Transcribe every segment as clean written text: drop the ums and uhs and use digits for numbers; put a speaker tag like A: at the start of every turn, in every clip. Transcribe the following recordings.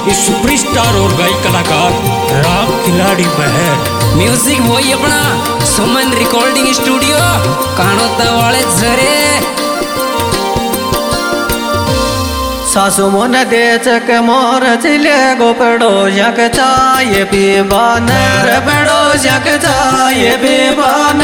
A: इस सुपरस्टार और गायक कलाकार राम खिलाड़ी महर।
B: म्यूजिक वही अपना सुमन रिकॉर्डिंग स्टूडियो कानोता वाले जरे।
C: सासु मन दे चक मोर चिले गोपड़ो यक चाय पीबान रबड़ो यक चाय पीबान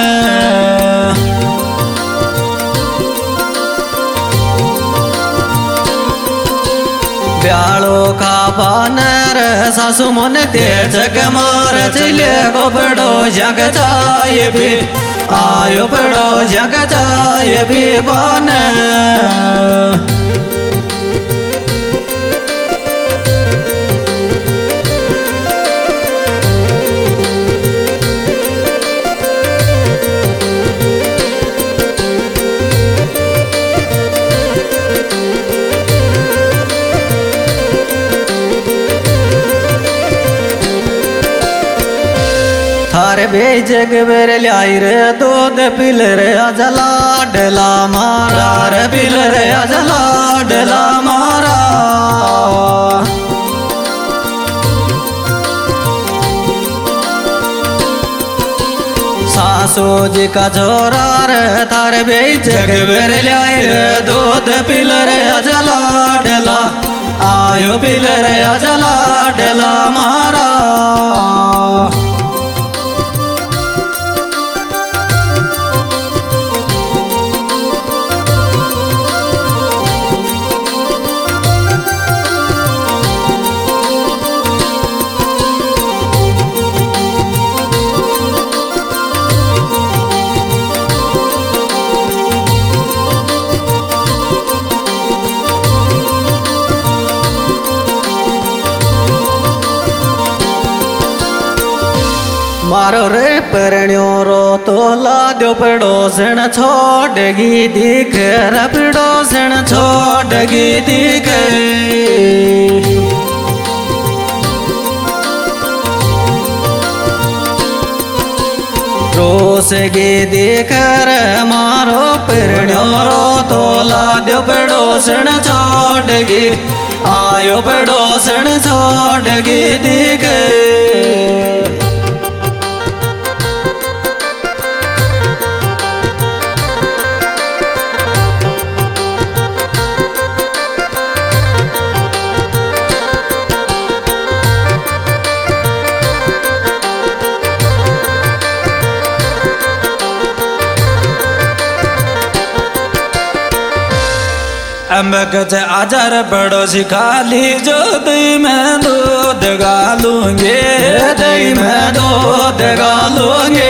C: ब्यालो का बानर सासु मन दे चक मोर चिले गोपड़ो यक चाय पी आयो पड़ो यक चाय पीबान थारे बेजग बेर लाई रे दूध पिल रे अजला डला मारा रे पिल रे अजला डला मारा सासू जी का छोरा रे थारे बेजग बेर लाई रे दूध पिल रे अजला डला आयो पिल रे अजला डला मारा मारो रे परण्यो रो तो ला दो पड़ोसन छोड़गी दिख रे पड़ोसन छोड़गी दिख रोसगी दिख रे मारो परण्यो रो तो ला दो पड़ोसन छोड़गी आयो पड़ोसन छोड़गी दिख अम्बकच आजार पड़ोसी खाली जो दही में दूध गालूंगे दही में दूध गालूंगे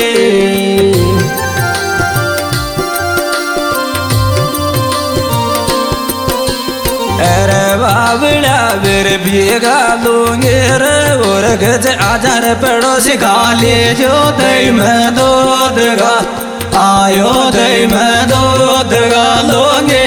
C: अरे बाबड़ा फिर भी गालूंगे रे और गज आजार पड़ोसी खाली जो दही में दूध गा आयो दही में दूध गालूंगे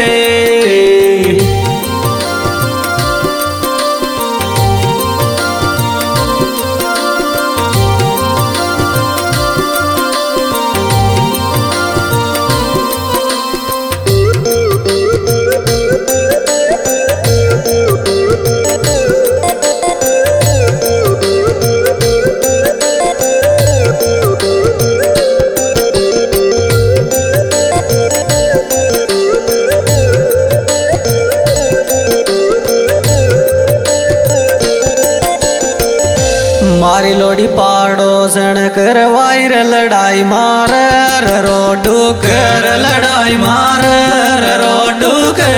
C: मारी लोड़ी पाड़ोसन करवाई रे लड़ाई मार रोडू कर लड़ाई मार रोडू के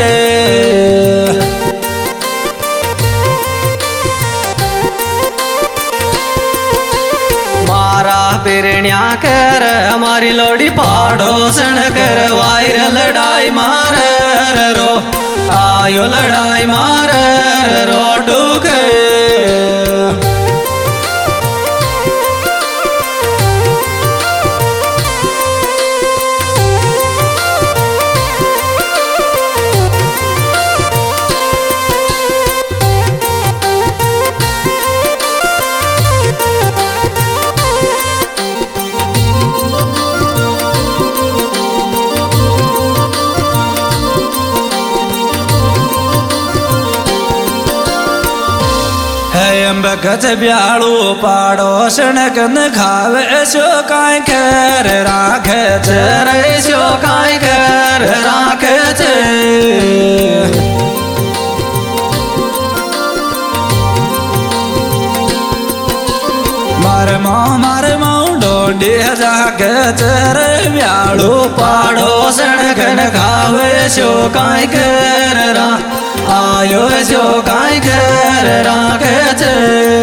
C: मारा पिरण्या कर हमारी लोड़ी पाड़ोसन करवाई रे लड़ाई मार रो आयो लड़ाई मार रोडू के बगज ब्याळू पाड़ो सणकन खावे शो काय कर राखे रे शो काय कर राखे छे मारे माऊ डोंडी जागे रे ब्याळू पाड़ो सणकन खावे शो काय कर रा आयो शो काय कर राखे छे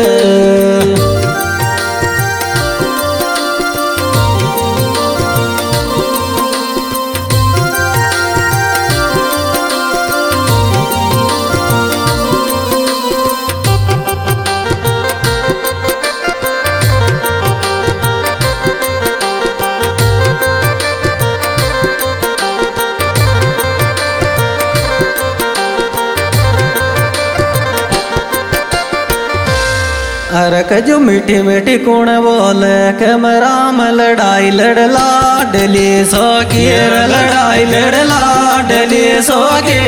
C: अरक जो मीठी मीठी कुण बोले कैमरा में लड़ाई लड़ लाडली सोगी लड़ाई लड़ लाडली सोगी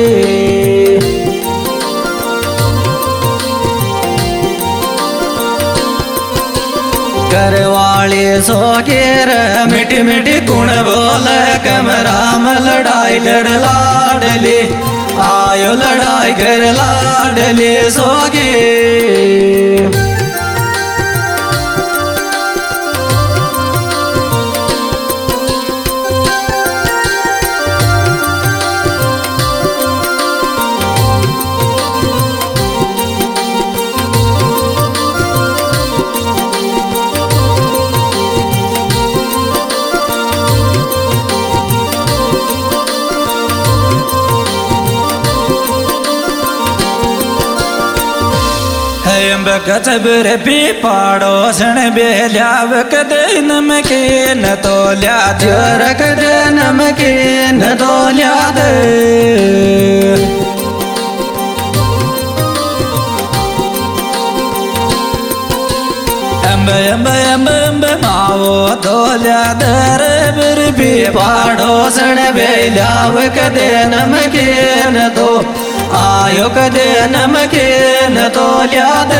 C: करवाली सोगी मीठी मीठी कुण बोले कैमरा में लड़ाई लड़ लाडली आयो लड़ाई कर लाडली सोगी कचबर पी पाड़ो सण बेल्याव कदे नमकीन तो लिया जोर कदे नमकीन तो लिया दे अम्ब अम्ब अम्ब अम्ब मावो तो लिया दर बर पी पाड़ो सण बेल्याव कदे नमकीन तो आयो कदे नमकीन तो लिया दे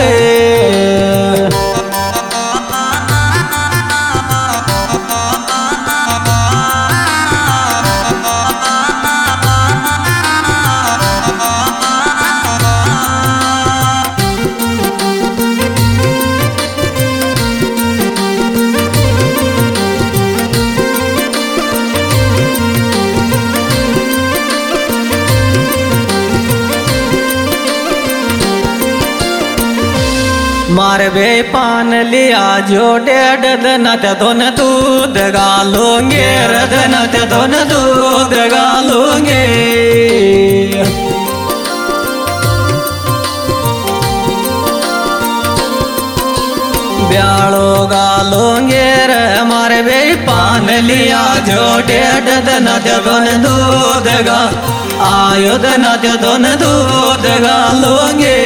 C: मारबे पान लिया जो डेढ़ दिन दोन दूध गालूंगे रदन दोन दूध गालूंगे ब्यालो गालूंगे रे मारबे पान लिया जो डेढ़ दिन दोन दूध गा आयो दिन दोन दूध गालूंगे